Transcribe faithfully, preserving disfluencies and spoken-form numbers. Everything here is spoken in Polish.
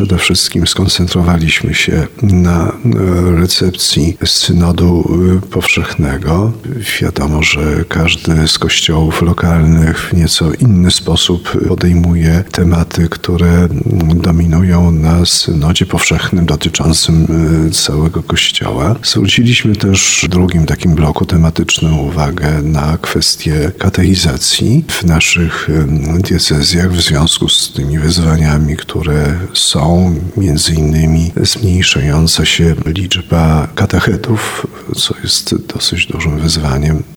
przede wszystkim skoncentrowaliśmy się na recepcji synodu powszechnego. Wiadomo, że każdy z kościołów lokalnych w nieco inny sposób podejmuje tematy, które dominują na synodzie powszechnym dotyczącym całego kościoła. Zwróciliśmy też w drugim takim bloku tematyczną uwagę na kwestię katechizacji w naszych diecezjach w związku z tymi wyzwaniami, które są, między innymi zmniejszająca się liczba katechetów, co jest dosyć dużym wyzwaniem.